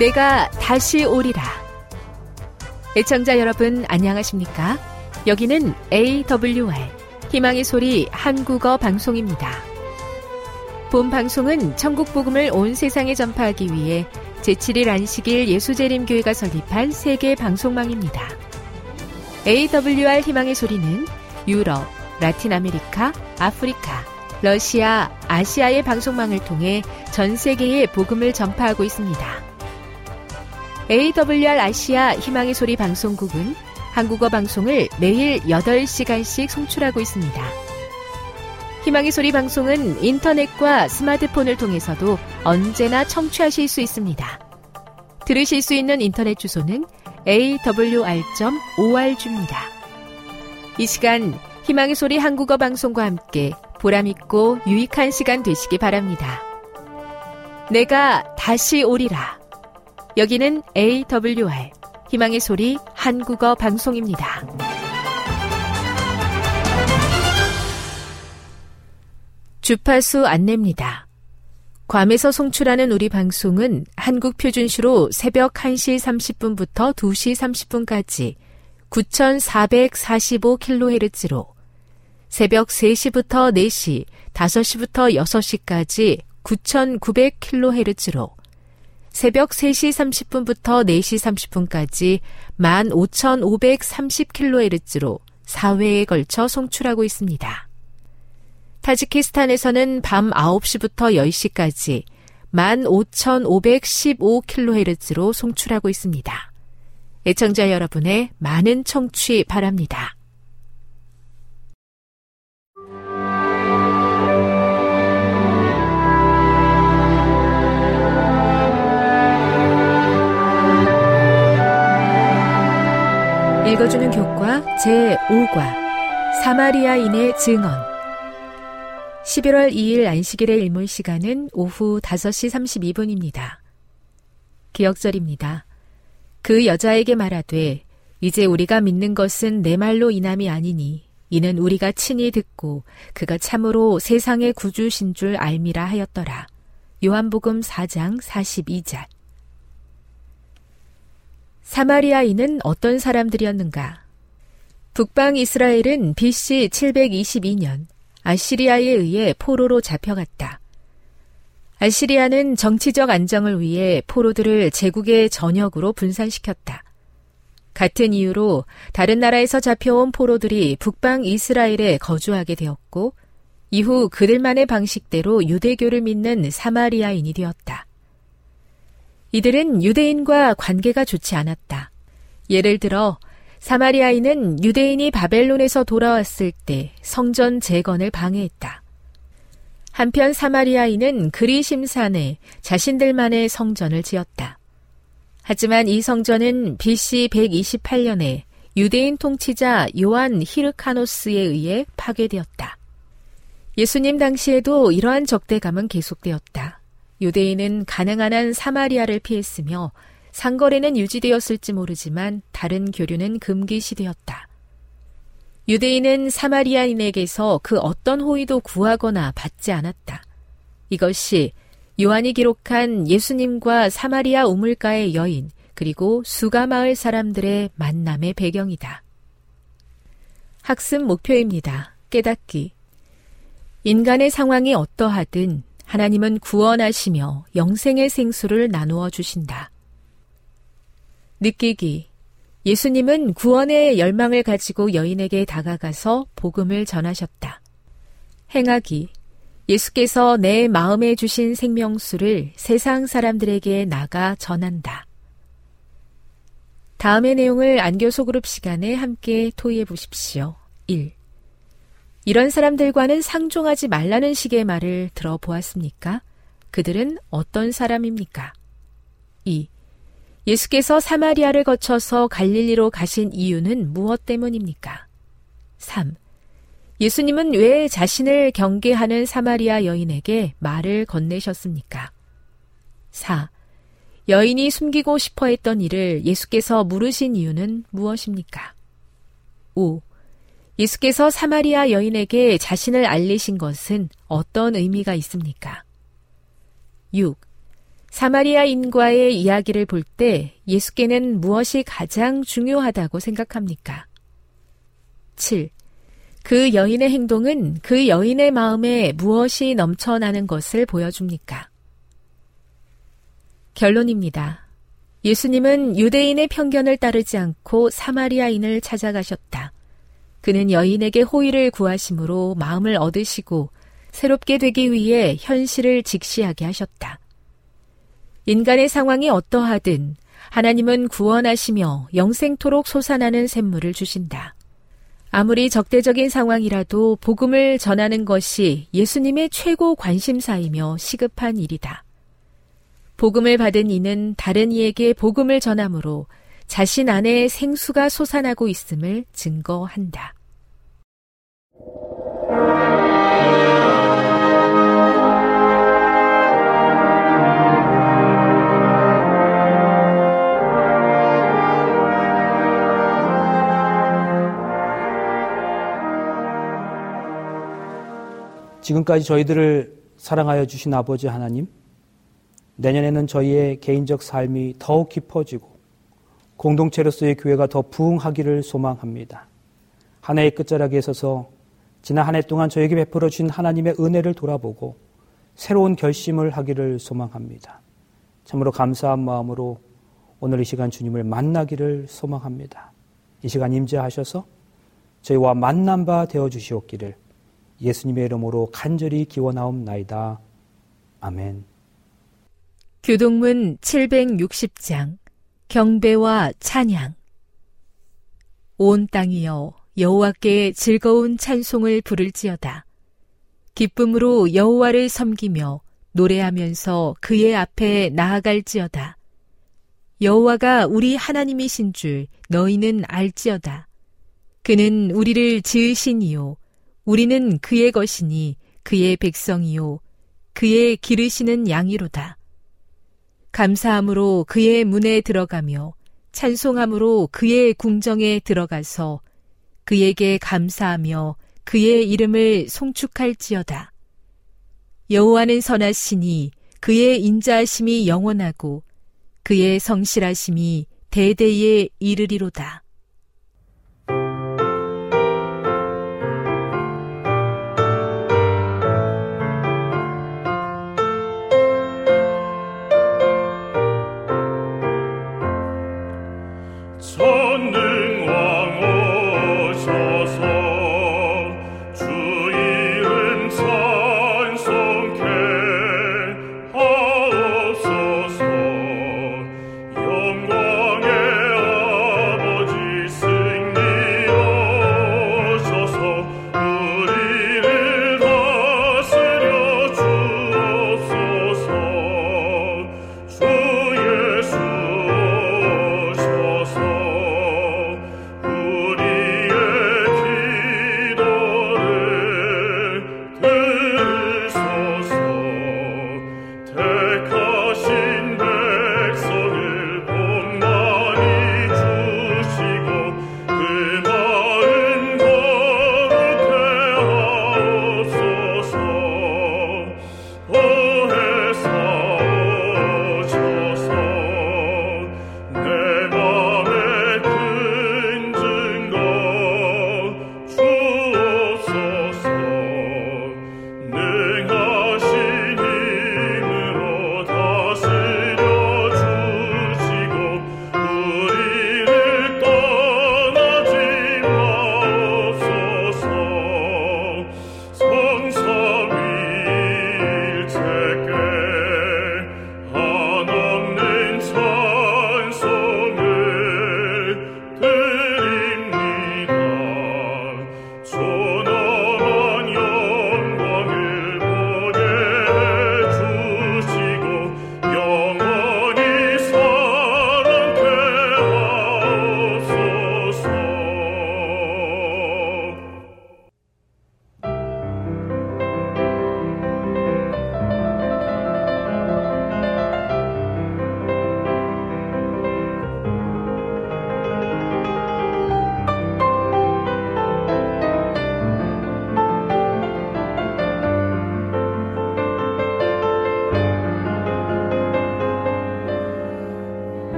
내가 다시 오리라. 애청자 여러분 안녕하십니까? 여기는 AWR 희망의 소리 한국어 방송입니다. 본 방송은 천국 복음을 온 세상에 전파하기 위해 제7일 안식일 예수재림교회가 설립한 세계 방송망입니다. AWR 희망의 소리는 유럽, 라틴 아메리카, 아프리카, 러시아, 아시아의 방송망을 통해 전 세계에 복음을 전파하고 있습니다. AWR 아시아 희망의 소리 방송국은 한국어 방송을 매일 8시간씩 송출하고 있습니다. 희망의 소리 방송은 인터넷과 스마트폰을 통해서도 언제나 청취하실 수 있습니다. 들으실 수 있는 인터넷 주소는 awr.org입니다. 이 시간 희망의 소리 한국어 방송과 함께 보람있고 유익한 시간 되시기 바랍니다. 내가 다시 오리라. 여기는 AWR 희망의 소리 한국어 방송입니다. 주파수 안내입니다. 괌에서 송출하는 우리 방송은 한국 표준시로 새벽 1시 30분부터 2시 30분까지 9445kHz로 새벽 3시부터 4시, 5시부터 6시까지 9900kHz로 새벽 3시 30분부터 4시 30분까지 15530kHz로 4회에 걸쳐 송출하고 있습니다. 타지키스탄에서는 밤 9시부터 10시까지 15515kHz로 송출하고 있습니다. 애청자 여러분의 많은 청취 바랍니다. 읽어주는 교과 제5과 사마리아인의 증언. 11월 2일 안식일의 일몰 시간은 오후 5시 32분입니다. 기억절입니다. 그 여자에게 말하되 이제 우리가 믿는 것은 내 말로 인함이 아니니 이는 우리가 친히 듣고 그가 참으로 세상의 구주신 줄 알미라 하였더라. 요한복음 4장 42절. 사마리아인은 어떤 사람들이었는가? 북방 이스라엘은 BC 722년 아시리아에 의해 포로로 잡혀갔다. 아시리아는 정치적 안정을 위해 포로들을 제국의 전역으로 분산시켰다. 같은 이유로 다른 나라에서 잡혀온 포로들이 북방 이스라엘에 거주하게 되었고 이후 그들만의 방식대로 유대교를 믿는 사마리아인이 되었다. 이들은 유대인과 관계가 좋지 않았다. 예를 들어 사마리아인은 유대인이 바벨론에서 돌아왔을 때 성전 재건을 방해했다. 한편 사마리아인은 그리심산에 자신들만의 성전을 지었다. 하지만 이 성전은 BC 128년에 유대인 통치자 요한 히르카노스에 의해 파괴되었다. 예수님 당시에도 이러한 적대감은 계속되었다. 유대인은 가능한 한 사마리아를 피했으며 상거래는 유지되었을지 모르지만 다른 교류는 금기시되었다. 유대인은 사마리아인에게서 그 어떤 호의도 구하거나 받지 않았다. 이것이 요한이 기록한 예수님과 사마리아 우물가의 여인 그리고 수가마을 사람들의 만남의 배경이다. 학습 목표입니다. 깨닫기. 인간의 상황이 어떠하든 하나님은 구원하시며 영생의 생수를 나누어 주신다. 느끼기. 예수님은 구원의 열망을 가지고 여인에게 다가가서 복음을 전하셨다. 행하기. 예수께서 내 마음에 주신 생명수를 세상 사람들에게 나가 전한다. 다음의 내용을 안교 소그룹 시간에 함께 토의해 보십시오. 1. 이런 사람들과는 상종하지 말라는 식의 말을 들어보았습니까? 그들은 어떤 사람입니까? 2. 예수께서 사마리아를 거쳐서 갈릴리로 가신 이유는 무엇 때문입니까? 3. 예수님은 왜 자신을 경계하는 사마리아 여인에게 말을 건네셨습니까? 4. 여인이 숨기고 싶어 했던 일을 예수께서 물으신 이유는 무엇입니까? 5. 예수께서 사마리아 여인에게 자신을 알리신 것은 어떤 의미가 있습니까? 6. 사마리아인과의 이야기를 볼 때 예수께는 무엇이 가장 중요하다고 생각합니까? 7. 그 여인의 행동은 그 여인의 마음에 무엇이 넘쳐나는 것을 보여줍니까? 결론입니다. 예수님은 유대인의 편견을 따르지 않고 사마리아인을 찾아가셨다. 그는 여인에게 호의를 구하심으로 마음을 얻으시고 새롭게 되기 위해 현실을 직시하게 하셨다. 인간의 상황이 어떠하든 하나님은 구원하시며 영생토록 솟아나는 샘물을 주신다. 아무리 적대적인 상황이라도 복음을 전하는 것이 예수님의 최고 관심사이며 시급한 일이다. 복음을 받은 이는 다른 이에게 복음을 전함으로 자신 안에 생수가 솟아나고 있음을 증거한다. 지금까지 저희들을 사랑하여 주신 아버지 하나님, 내년에는 저희의 개인적 삶이 더욱 깊어지고 공동체로서의 교회가 더 부흥하기를 소망합니다. 한 해의 끝자락에 서서 지난 한 해 동안 저에게 베풀어 주신 하나님의 은혜를 돌아보고 새로운 결심을 하기를 소망합니다. 참으로 감사한 마음으로 오늘 이 시간 주님을 만나기를 소망합니다. 이 시간 임재하셔서 저희와 만난 바 되어주시옵기를 예수님의 이름으로 간절히 기원하옵나이다. 아멘. 교동문 760장 경배와 찬양. 온 땅이여 여호와께 즐거운 찬송을 부를지어다. 기쁨으로 여호와를 섬기며 노래하면서 그의 앞에 나아갈지어다. 여호와가 우리 하나님이신 줄 너희는 알지어다. 그는 우리를 지으신 이요 우리는 그의 것이니 그의 백성이요 그의 기르시는 양이로다. 감사함으로 그의 문에 들어가며 찬송함으로 그의 궁정에 들어가서 그에게 감사하며 그의 이름을 송축할지어다. 여호와는 선하시니 그의 인자하심이 영원하고 그의 성실하심이 대대에 이르리로다. 영광의 아버지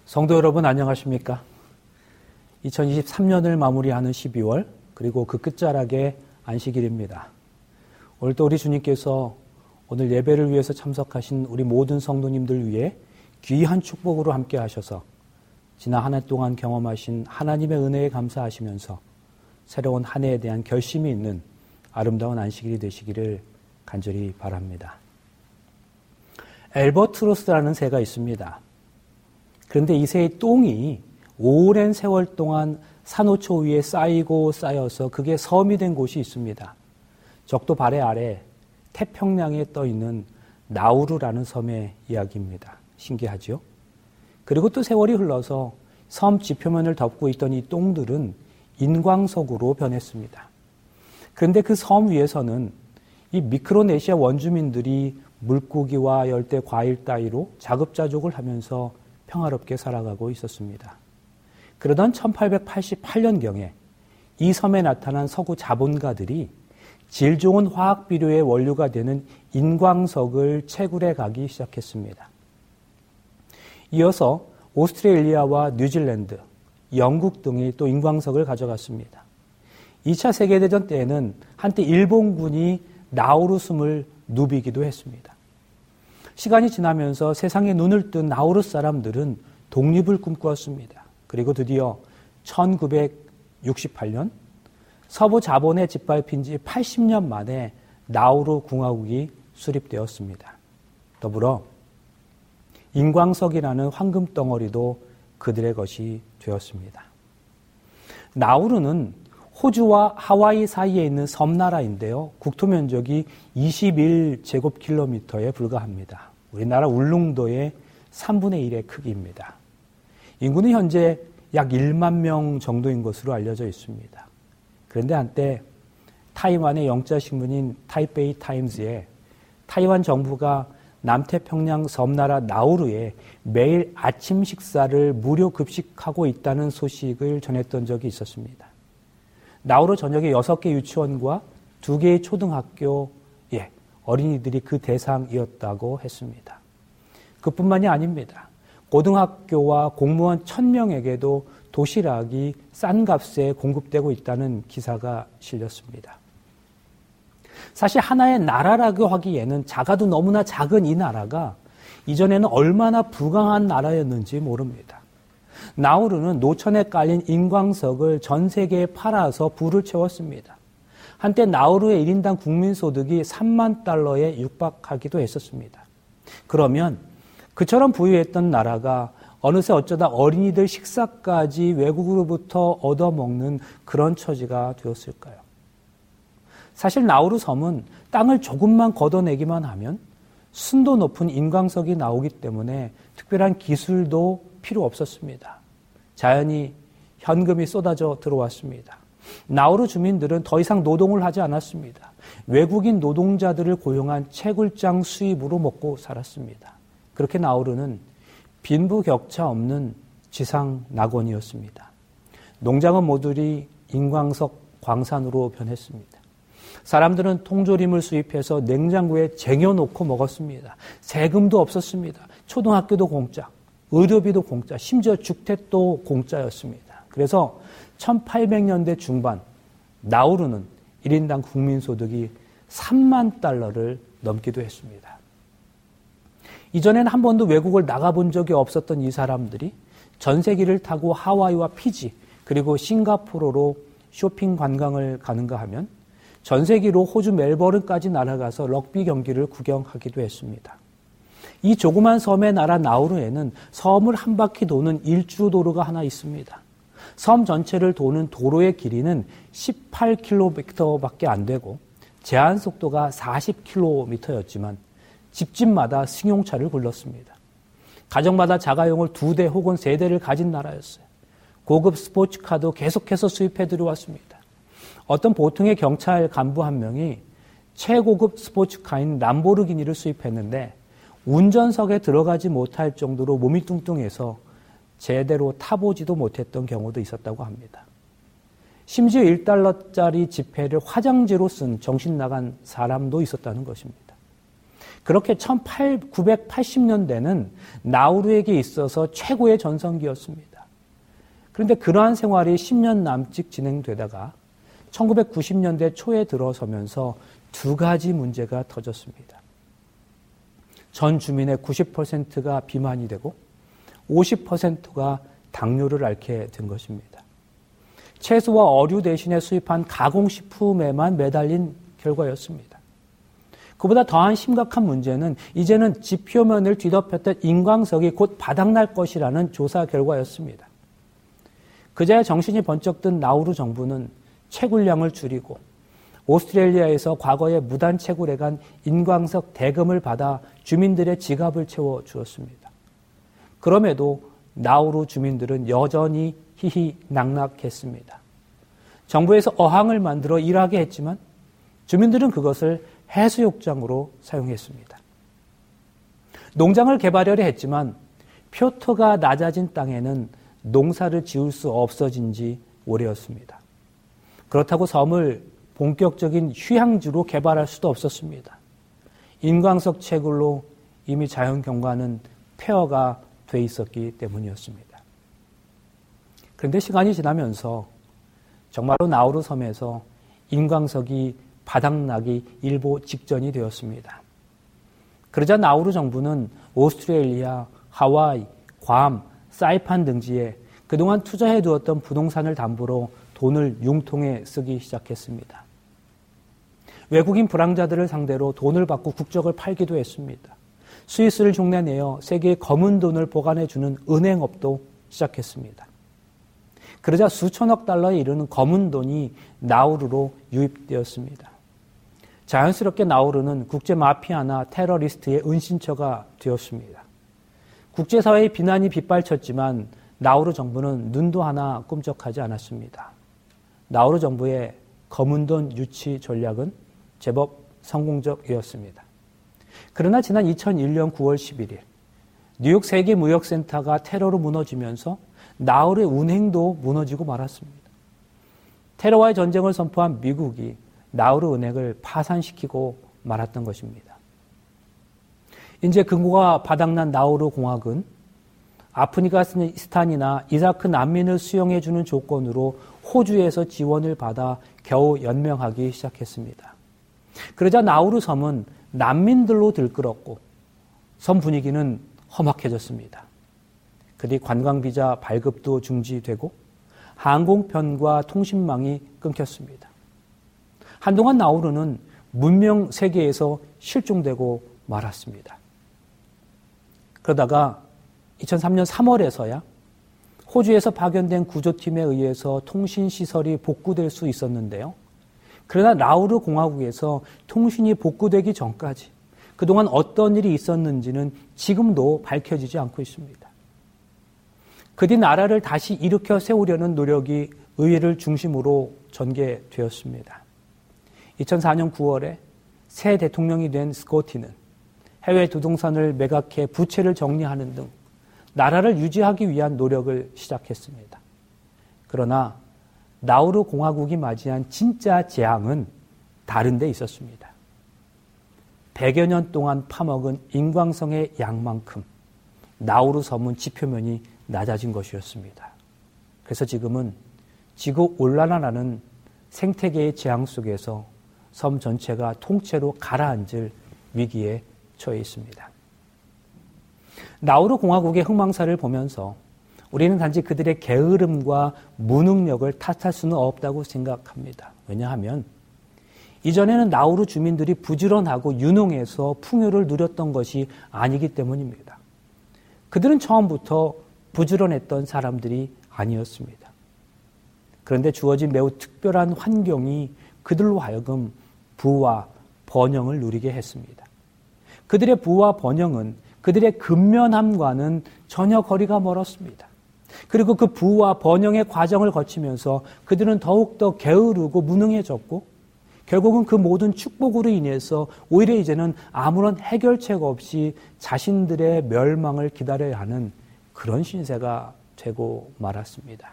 성도 여러분 안녕하십니까? 2023년을 마무리하는 12월 그리고 그 끝자락에 안식일입니다. 오늘도 우리 주님께서 오늘 예배를 위해서 참석하신 우리 모든 성도님들 위해 귀한 축복으로 함께 하셔서 지난 한 해 동안 경험하신 하나님의 은혜에 감사하시면서 새로운 한 해에 대한 결심이 있는 아름다운 안식일이 되시기를 간절히 바랍니다. 엘버트로스라는 새가 있습니다. 그런데 이 새의 똥이 오랜 세월 동안 산호초 위에 쌓이고 쌓여서 그게 섬이 된 곳이 있습니다. 적도 발해 아래 태평양에 떠 있는 나우루라는 섬의 이야기입니다. 신기하죠? 그리고 또 세월이 흘러서 섬 지표면을 덮고 있던 이 똥들은 인광석으로 변했습니다. 그런데 그 섬 위에서는 이 미크로네시아 원주민들이 물고기와 열대 과일 따위로 자급자족을 하면서 평화롭게 살아가고 있었습니다. 그러던 1888년경에 이 섬에 나타난 서구 자본가들이 질 좋은 화학 비료의 원료가 되는 인광석을 채굴해 가기 시작했습니다. 이어서 오스트레일리아와 뉴질랜드, 영국 등이 또 인광석을 가져갔습니다. 2차 세계대전 때에는 한때 일본군이 나우루 섬을 누비기도 했습니다. 시간이 지나면서 세상에 눈을 뜬 나우루 사람들은 독립을 꿈꾸었습니다. 그리고 드디어 1968년 서부 자본의 짓밟힌 지 80년 만에 나우루 공화국이 수립되었습니다. 더불어 인광석이라는 황금 덩어리도 그들의 것이 되었습니다. 나우루는 호주와 하와이 사이에 있는 섬나라인데요. 국토 면적이 21제곱킬로미터에 불과합니다. 우리나라 울릉도의 3분의 1의 크기입니다. 인구는 현재 약 1만 명 정도인 것으로 알려져 있습니다. 그런데 한때 타이완의 영자신문인 타이베이 타임즈에 타이완 정부가 남태평양 섬나라 나우루에 매일 아침 식사를 무료 급식하고 있다는 소식을 전했던 적이 있었습니다. 나우루 전역에 6개 유치원과 2개의 초등학교, 어린이들이 그 대상이었다고 했습니다. 그뿐만이 아닙니다. 고등학교와 공무원 1000명에게도 도시락이 싼 값에 공급되고 있다는 기사가 실렸습니다. 사실 하나의 나라라고 하기에는 작아도 너무나 작은 이 나라가 이전에는 얼마나 부강한 나라였는지 모릅니다. 나우루는 노천에 깔린 인광석을 전 세계에 팔아서 부를 채웠습니다. 한때 나우루의 1인당 국민소득이 3만 달러에 육박하기도 했었습니다. 그러면 그처럼 부유했던 나라가 어느새 어쩌다 어린이들 식사까지 외국으로부터 얻어먹는 그런 처지가 되었을까요? 사실 나우루 섬은 땅을 조금만 걷어내기만 하면 순도 높은 인광석이 나오기 때문에 특별한 기술도 필요 없었습니다. 자연히 현금이 쏟아져 들어왔습니다. 나우루 주민들은 더 이상 노동을 하지 않았습니다. 외국인 노동자들을 고용한 채굴장 수입으로 먹고 살았습니다. 그렇게 나우루는 빈부격차 없는 지상 낙원이었습니다. 농장은 모두리 인광석 광산으로 변했습니다. 사람들은 통조림을 수입해서 냉장고에 쟁여놓고 먹었습니다. 세금도 없었습니다. 초등학교도 공짜, 의료비도 공짜, 심지어 주택도 공짜였습니다. 그래서 1800년대 중반 나우루는 1인당 국민소득이 3만 달러를 넘기도 했습니다. 이전에는 한 번도 외국을 나가본 적이 없었던 이 사람들이 전세기를 타고 하와이와 피지 그리고 싱가포르로 쇼핑 관광을 가는가 하면 전세기로 호주 멜버른까지 날아가서 럭비 경기를 구경하기도 했습니다. 이 조그만 섬의 나라 나우루에는 섬을 한 바퀴 도는 일주도로가 하나 있습니다. 섬 전체를 도는 도로의 길이는 18km밖에 안 되고 제한 속도가 40km였지만 집집마다 승용차를 굴렀습니다. 가정마다 자가용을 2대 혹은 3대를 가진 나라였어요. 고급 스포츠카도 계속해서 수입해 들어왔습니다. 어떤 보통의 경찰 간부 한 명이 최고급 스포츠카인 람보르기니를 수입했는데 운전석에 들어가지 못할 정도로 몸이 뚱뚱해서 제대로 타보지도 못했던 경우도 있었다고 합니다. 심지어 1달러짜리 지폐를 화장지로 쓴 정신 나간 사람도 있었다는 것입니다. 그렇게 1980년대는 나우루에게 있어서 최고의 전성기였습니다. 그런데 그러한 생활이 10년 남짓 진행되다가 1990년대 초에 들어서면서 두 가지 문제가 터졌습니다. 전 주민의 90%가 비만이 되고 50%가 당뇨를 앓게 된 것입니다. 채소와 어류 대신에 수입한 가공식품에만 매달린 결과였습니다. 그보다 더한 심각한 문제는 이제는 지표면을 뒤덮였던 인광석이 곧 바닥날 것이라는 조사 결과였습니다. 그제야 정신이 번쩍 든 나우루 정부는 채굴량을 줄이고 오스트레일리아에서 과거에 무단 채굴해간 인광석 대금을 받아 주민들의 지갑을 채워주었습니다. 그럼에도 나우루 주민들은 여전히 희희낙낙했습니다. 정부에서 어항을 만들어 일하게 했지만 주민들은 그것을 해수욕장으로 사용했습니다. 농장을 개발하려 했지만 표토가 낮아진 땅에는 농사를 지을 수 없어진 지 오래였습니다. 그렇다고 섬을 본격적인 휴양지로 개발할 수도 없었습니다. 인광석 채굴로 이미 자연 경관은 폐허가 돼 있었기 때문이었습니다. 그런데 시간이 지나면서 정말로 나우루 섬에서 인광석이 바닥나기 일보 직전이 되었습니다. 그러자 나우루 정부는 오스트레일리아, 하와이, 괌, 사이판 등지에 그동안 투자해 두었던 부동산을 담보로 돈을 융통에 쓰기 시작했습니다. 외국인 불황자들을 상대로 돈을 받고 국적을 팔기도 했습니다. 스위스를 흉내내어 세계의 검은 돈을 보관해주는 은행업도 시작했습니다. 그러자 수천억 달러에 이르는 검은 돈이 나우루로 유입되었습니다. 자연스럽게 나우루는 국제 마피아나 테러리스트의 은신처가 되었습니다. 국제사회의 비난이 빗발쳤지만 나우루 정부는 눈도 하나 꿈쩍하지 않았습니다. 나우루 정부의 검은 돈 유치 전략은 제법 성공적이었습니다. 그러나 지난 2001년 9월 11일 뉴욕 세계무역센터가 테러로 무너지면서 나우루의 운행도 무너지고 말았습니다. 테러와의 전쟁을 선포한 미국이 나우루 은행을 파산시키고 말았던 것입니다. 이제 금고가 바닥난 나우루 공화국은 아프가니스탄이나 이라크 난민을 수용해주는 조건으로 호주에서 지원을 받아 겨우 연명하기 시작했습니다. 그러자 나우루 섬은 난민들로 들끓었고 섬 분위기는 험악해졌습니다. 그뒤 관광비자 발급도 중지되고 항공편과 통신망이 끊겼습니다. 한동안 나우루는 문명 세계에서 실종되고 말았습니다. 그러다가 2003년 3월에서야 호주에서 파견된 구조팀에 의해서 통신시설이 복구될 수 있었는데요. 그러나 나우루 공화국에서 통신이 복구되기 전까지 그동안 어떤 일이 있었는지는 지금도 밝혀지지 않고 있습니다. 그뒤 나라를 다시 일으켜 세우려는 노력이 의회를 중심으로 전개되었습니다. 2004년 9월에 새 대통령이 된 스코티는 해외 부동산을 매각해 부채를 정리하는 등 나라를 유지하기 위한 노력을 시작했습니다. 그러나 나우루 공화국이 맞이한 진짜 재앙은 다른 데 있었습니다. 100여 년 동안 파먹은 인광성의 양만큼 나우루 섬은 지표면이 낮아진 것이었습니다. 그래서 지금은 지구온난화라는 생태계의 재앙 속에서 섬 전체가 통째로 가라앉을 위기에 처해 있습니다. 나우루 공화국의 흥망사를 보면서 우리는 단지 그들의 게으름과 무능력을 탓할 수는 없다고 생각합니다. 왜냐하면 이전에는 나우루 주민들이 부지런하고 유능해서 풍요를 누렸던 것이 아니기 때문입니다. 그들은 처음부터 부지런했던 사람들이 아니었습니다. 그런데 주어진 매우 특별한 환경이 그들로 하여금 부와 번영을 누리게 했습니다. 그들의 부와 번영은 그들의 근면함과는 전혀 거리가 멀었습니다. 그리고 그 부와 번영의 과정을 거치면서 그들은 더욱더 게으르고 무능해졌고 결국은 그 모든 축복으로 인해서 오히려 이제는 아무런 해결책 없이 자신들의 멸망을 기다려야 하는 그런 신세가 되고 말았습니다.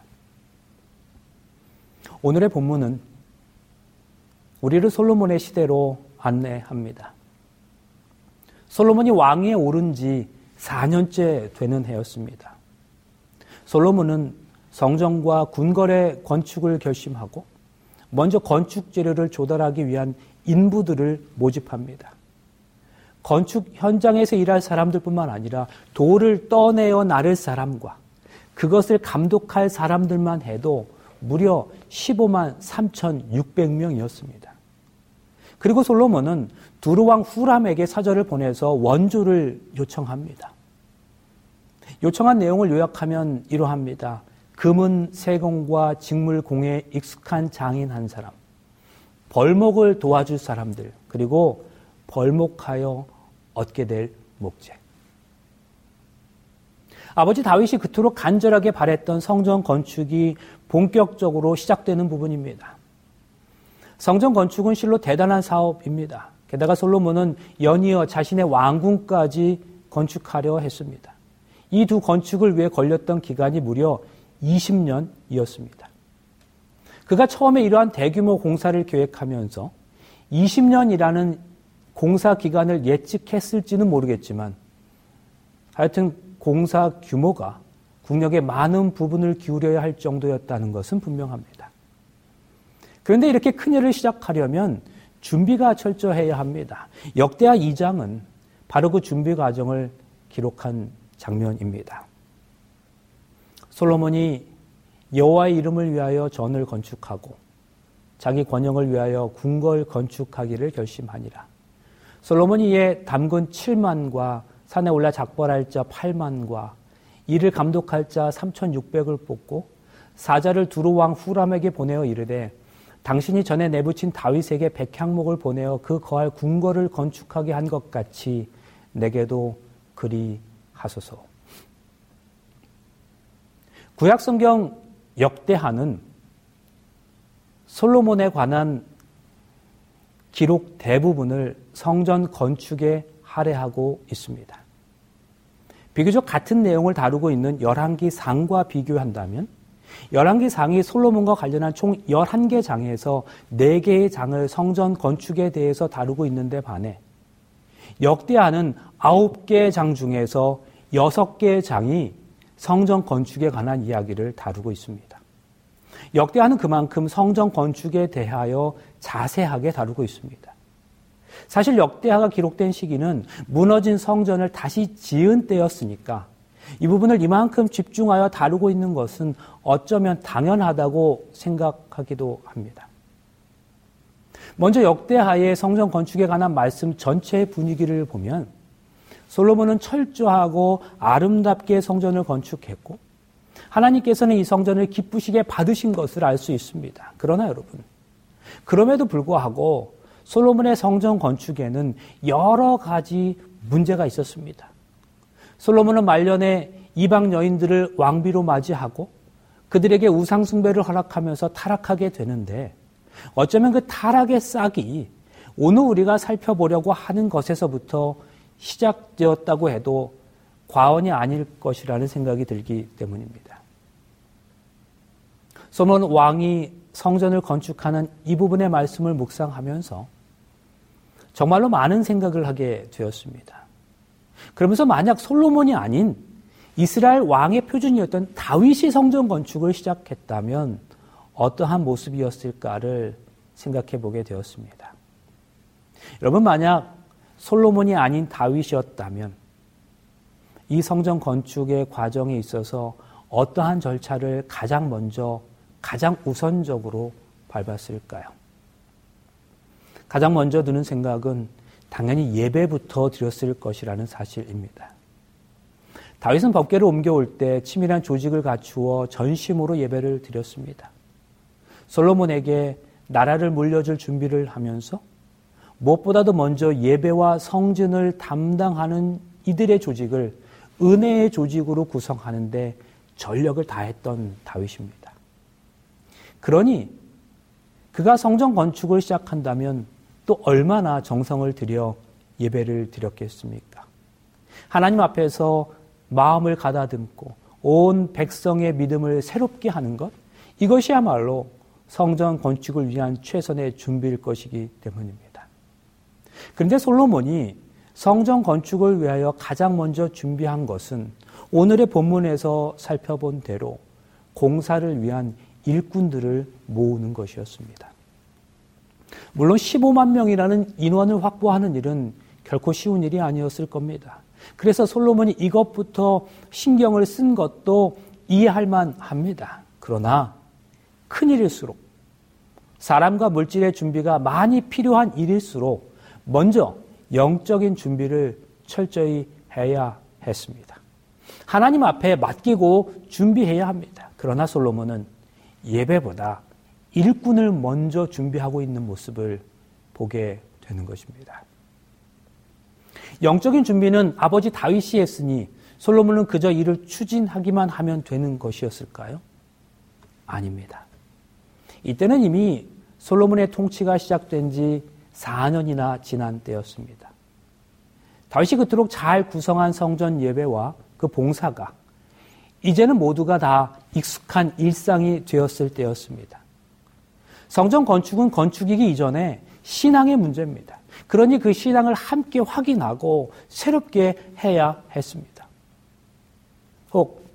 오늘의 본문은 우리를 솔로몬의 시대로 안내합니다. 솔로몬이 왕위에 오른 지 4년째 되는 해였습니다. 솔로몬은 성전과 궁궐의 건축을 결심하고 먼저 건축 재료를 조달하기 위한 인부들을 모집합니다. 건축 현장에서 일할 사람들뿐만 아니라 돌을 떠내어 나를 사람과 그것을 감독할 사람들만 해도 무려 15만 3,600명이었습니다. 그리고 솔로몬은 두루왕 후람에게 사절을 보내서 원조를 요청합니다. 요청한 내용을 요약하면 이러합니다. 금은 세공과 직물 공예에 익숙한 장인 한 사람, 벌목을 도와줄 사람들, 그리고 벌목하여 얻게 될 목재. 아버지 다윗이 그토록 간절하게 바랬던 성전 건축이 본격적으로 시작되는 부분입니다. 성전 건축은 실로 대단한 사업입니다. 게다가 솔로몬은 연이어 자신의 왕궁까지 건축하려 했습니다. 이 두 건축을 위해 걸렸던 기간이 무려 20년이었습니다. 그가 처음에 이러한 대규모 공사를 계획하면서 20년이라는 공사 기간을 예측했을지는 모르겠지만 하여튼 공사 규모가 국력의 많은 부분을 기울여야 할 정도였다는 것은 분명합니다. 그런데 이렇게 큰 일을 시작하려면 준비가 철저해야 합니다. 역대하 2장은 바로 그 준비 과정을 기록한 장면입니다. 솔로몬이 여호와의 이름을 위하여 전을 건축하고 자기 권영을 위하여 궁궐 건축하기를 결심하니라. 솔로몬이 이에 담근 7만과 산에 올라 작벌할 자 8만과 이를 감독할 자 3,600을 뽑고 사자를 두루왕 후람에게 보내어 이르되 당신이 전에 내붙인 다윗에게 백향목을 보내어 그 거할 궁궐을 건축하게 한 것 같이 내게도 그리 하소서. 구약성경 역대하는 솔로몬에 관한 기록 대부분을 성전 건축에 할애하고 있습니다. 비교적 같은 내용을 다루고 있는 열왕기상과 비교한다면 열왕기상이 솔로몬과 관련한 총 11개 장에서 4개의 장을 성전 건축에 대해서 다루고 있는데 반해 역대하는 9개의 장 중에서 6개의 장이 성전 건축에 관한 이야기를 다루고 있습니다. 역대하는 그만큼 성전 건축에 대하여 자세하게 다루고 있습니다. 사실 역대하가 기록된 시기는 무너진 성전을 다시 지은 때였으니까 이 부분을 이만큼 집중하여 다루고 있는 것은 어쩌면 당연하다고 생각하기도 합니다. 먼저 역대하의 성전 건축에 관한 말씀 전체의 분위기를 보면 솔로몬은 철저하고 아름답게 성전을 건축했고 하나님께서는 이 성전을 기쁘시게 받으신 것을 알 수 있습니다. 그러나 여러분, 그럼에도 불구하고 솔로몬의 성전 건축에는 여러 가지 문제가 있었습니다. 솔로몬은 말년에 이방 여인들을 왕비로 맞이하고 그들에게 우상 숭배를 허락하면서 타락하게 되는데 어쩌면 그 타락의 싹이 오늘 우리가 살펴보려고 하는 것에서부터 시작되었다고 해도 과언이 아닐 것이라는 생각이 들기 때문입니다. 솔로몬 왕이 성전을 건축하는 이 부분의 말씀을 묵상하면서 정말로 많은 생각을 하게 되었습니다. 그러면서 만약 솔로몬이 아닌 이스라엘 왕의 표준이었던 다윗이 성전 건축을 시작했다면 어떠한 모습이었을까를 생각해 보게 되었습니다. 여러분, 만약 솔로몬이 아닌 다윗이었다면 이 성전 건축의 과정에 있어서 어떠한 절차를 가장 먼저, 가장 우선적으로 밟았을까요? 가장 먼저 드는 생각은 당연히 예배부터 드렸을 것이라는 사실입니다. 다윗은 법궤를 옮겨올 때 치밀한 조직을 갖추어 전심으로 예배를 드렸습니다. 솔로몬에게 나라를 물려줄 준비를 하면서 무엇보다도 먼저 예배와 성전을 담당하는 이들의 조직을 은혜의 조직으로 구성하는데 전력을 다했던 다윗입니다. 그러니 그가 성전 건축을 시작한다면 또 얼마나 정성을 들여 예배를 드렸겠습니까? 하나님 앞에서 마음을 가다듬고 온 백성의 믿음을 새롭게 하는 것, 이것이야말로 성전 건축을 위한 최선의 준비일 것이기 때문입니다. 그런데 솔로몬이 성전 건축을 위하여 가장 먼저 준비한 것은 오늘의 본문에서 살펴본 대로 공사를 위한 일꾼들을 모으는 것이었습니다. 물론 15만 명이라는 인원을 확보하는 일은 결코 쉬운 일이 아니었을 겁니다. 그래서 솔로몬이 이것부터 신경을 쓴 것도 이해할 만합니다. 그러나 큰 일일수록 사람과 물질의 준비가 많이 필요한 일일수록 먼저 영적인 준비를 철저히 해야 했습니다. 하나님 앞에 맡기고 준비해야 합니다. 그러나 솔로몬은 예배보다 일꾼을 먼저 준비하고 있는 모습을 보게 되는 것입니다. 영적인 준비는 아버지 다윗이 했으니 솔로몬은 그저 이를 추진하기만 하면 되는 것이었을까요? 아닙니다. 이때는 이미 솔로몬의 통치가 시작된 지 4년이나 지난 때였습니다. 다윗이 그토록 잘 구성한 성전 예배와 그 봉사가 이제는 모두가 다 익숙한 일상이 되었을 때였습니다. 성전 건축은 건축이기 이전에 신앙의 문제입니다. 그러니 그 신앙을 함께 확인하고 새롭게 해야 했습니다. 혹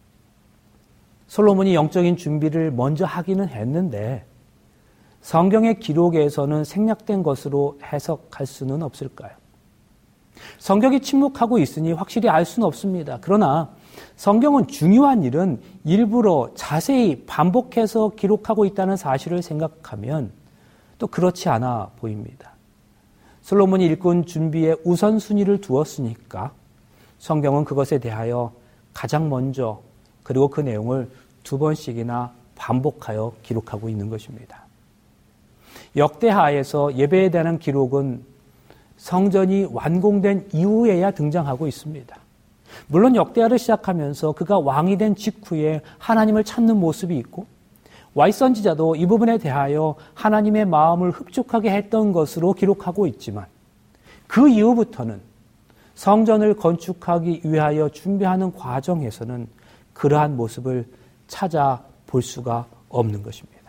솔로몬이 영적인 준비를 먼저 하기는 했는데 성경의 기록에서는 생략된 것으로 해석할 수는 없을까요? 성경이 침묵하고 있으니 확실히 알 수는 없습니다. 그러나 성경은 중요한 일은 일부러 자세히 반복해서 기록하고 있다는 사실을 생각하면 또 그렇지 않아 보입니다. 솔로몬이 일꾼 준비에 우선순위를 두었으니까 성경은 그것에 대하여 가장 먼저 그리고 그 내용을 2번씩이나 반복하여 기록하고 있는 것입니다. 역대하에서 예배에 대한 기록은 성전이 완공된 이후에야 등장하고 있습니다. 물론 역대하를 시작하면서 그가 왕이 된 직후에 하나님을 찾는 모습이 있고 와이 선지자도 이 부분에 대하여 하나님의 마음을 흡족하게 했던 것으로 기록하고 있지만 그 이후부터는 성전을 건축하기 위하여 준비하는 과정에서는 그러한 모습을 찾아볼 수가 없는 것입니다.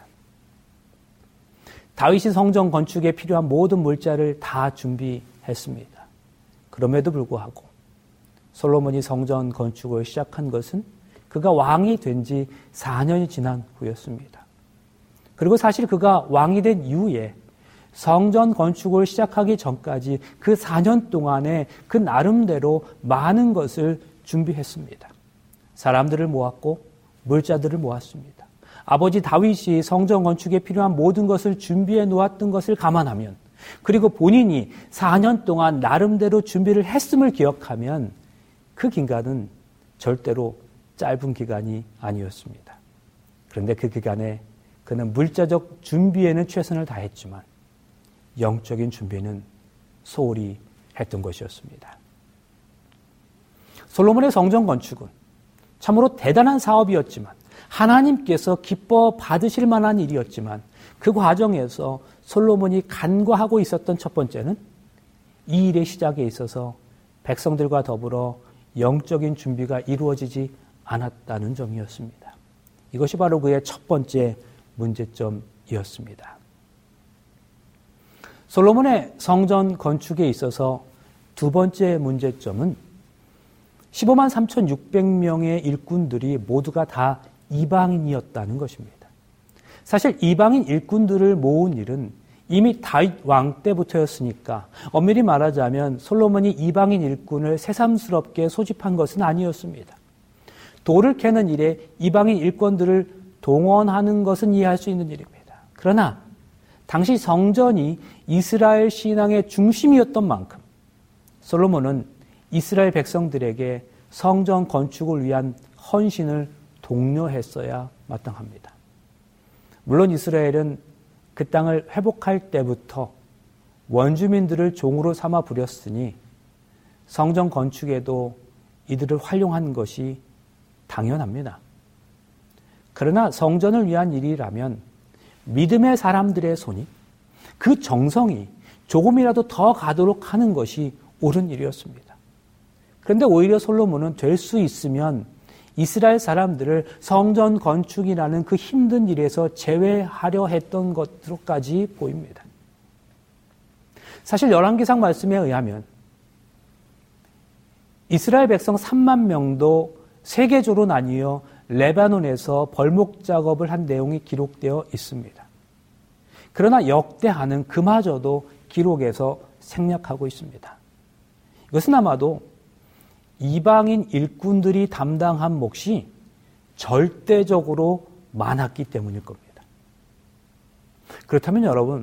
다윗이 성전 건축에 필요한 모든 물자를 다 준비했습니다. 그럼에도 불구하고 솔로몬이 성전 건축을 시작한 것은 그가 왕이 된 지 4년이 지난 후였습니다. 그리고 사실 그가 왕이 된 이후에 성전 건축을 시작하기 전까지 그 4년 동안에 그 나름대로 많은 것을 준비했습니다. 사람들을 모았고 물자들을 모았습니다. 아버지 다윗이 성전 건축에 필요한 모든 것을 준비해 놓았던 것을 감안하면 그리고 본인이 4년 동안 나름대로 준비를 했음을 기억하면 그 기간은 절대로 짧은 기간이 아니었습니다. 그런데 그 기간에 그는 물자적 준비에는 최선을 다했지만 영적인 준비는 소홀히 했던 것이었습니다. 솔로몬의 성전 건축은 참으로 대단한 사업이었지만 하나님께서 기뻐 받으실 만한 일이었지만 그 과정에서 솔로몬이 간과하고 있었던 첫 번째는 이 일의 시작에 있어서 백성들과 더불어 영적인 준비가 이루어지지 않았다는 점이었습니다. 이것이 바로 그의 첫 번째 문제점이었습니다. 솔로몬의 성전 건축에 있어서 두 번째 문제점은 15만 3,600명의 일꾼들이 모두가 다 이방인이었다는 것입니다. 사실 이방인 일꾼들을 모은 일은 이미 다윗 왕 때부터였으니까 엄밀히 말하자면 솔로몬이 이방인 일꾼을 새삼스럽게 소집한 것은 아니었습니다. 돌을 캐는 일에 이방인 일꾼들을 동원하는 것은 이해할 수 있는 일입니다. 그러나 당시 성전이 이스라엘 신앙의 중심이었던 만큼 솔로몬은 이스라엘 백성들에게 성전 건축을 위한 헌신을 독려했어야 마땅합니다. 물론 이스라엘은 그 땅을 회복할 때부터 원주민들을 종으로 삼아 부렸으니 성전 건축에도 이들을 활용한 것이 당연합니다. 그러나 성전을 위한 일이라면 믿음의 사람들의 손이 그 정성이 조금이라도 더 가도록 하는 것이 옳은 일이었습니다. 그런데 오히려 솔로몬은 될 수 있으면 이스라엘 사람들을 성전 건축이라는 그 힘든 일에서 제외하려 했던 것으로까지 보입니다. 사실 열왕기상 말씀에 의하면 이스라엘 백성 3만 명도 세계적으로 나뉘어 레바논에서 벌목 작업을 한 내용이 기록되어 있습니다. 그러나 역대하는 그마저도 기록에서 생략하고 있습니다. 이것은 아마도 이방인 일꾼들이 담당한 몫이 절대적으로 많았기 때문일 겁니다. 그렇다면 여러분,